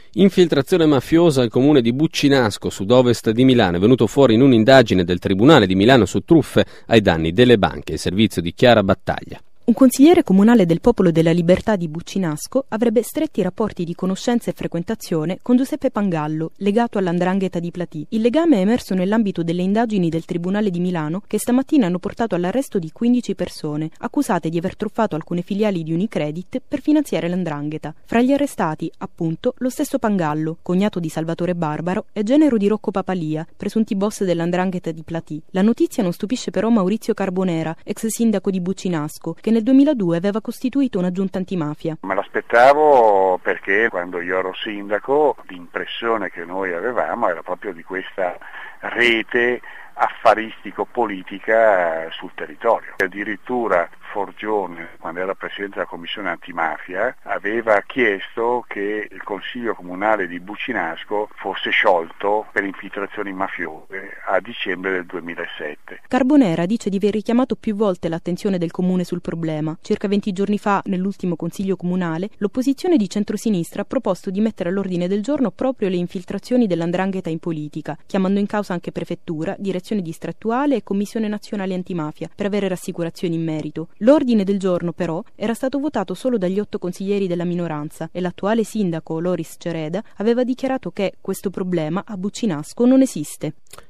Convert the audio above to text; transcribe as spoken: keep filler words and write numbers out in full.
Infiltrazione mafiosa al comune di Buccinasco, sud-ovest di Milano, è venuto fuori in un'indagine del Tribunale di Milano su truffe ai danni delle banche, il servizio di Chiara Battaglia. Un consigliere comunale del Popolo della Libertà di Buccinasco avrebbe stretti rapporti di conoscenza e frequentazione con Giuseppe Pangallo, legato all'Andrangheta di Platì. Il legame è emerso nell'ambito delle indagini del Tribunale di Milano che stamattina hanno portato all'arresto di quindici persone, accusate di aver truffato alcune filiali di Unicredit per finanziare l'Andrangheta. Fra gli arrestati, appunto, lo stesso Pangallo, cognato di Salvatore Barbaro, e genero di Rocco Papalia, presunti boss dell'Andrangheta di Platì. La notizia non stupisce però Maurizio Carbonera, ex sindaco di Buccinasco, che nel duemiladue aveva costituito una giunta antimafia. Me l'aspettavo perché quando io ero sindaco l'impressione che noi avevamo era proprio di questa rete affaristico-politica sul territorio. Addirittura Forgione, quando era presidente della commissione antimafia, aveva chiesto che il consiglio comunale di Buccinasco fosse sciolto per infiltrazioni mafiose a dicembre del duemilasette. Carbonera dice di aver richiamato più volte l'attenzione del comune sul problema. Circa venti giorni fa, nell'ultimo consiglio comunale, l'opposizione di centrosinistra ha proposto di mettere all'ordine del giorno proprio le infiltrazioni dell'Andrangheta in politica, chiamando in causa anche prefettura, direzione distrettuale e commissione nazionale antimafia per avere rassicurazioni in merito. L'ordine del giorno, però, era stato votato solo dagli otto consiglieri della minoranza e l'attuale sindaco Loris Cereda aveva dichiarato che questo problema a Buccinasco non esiste.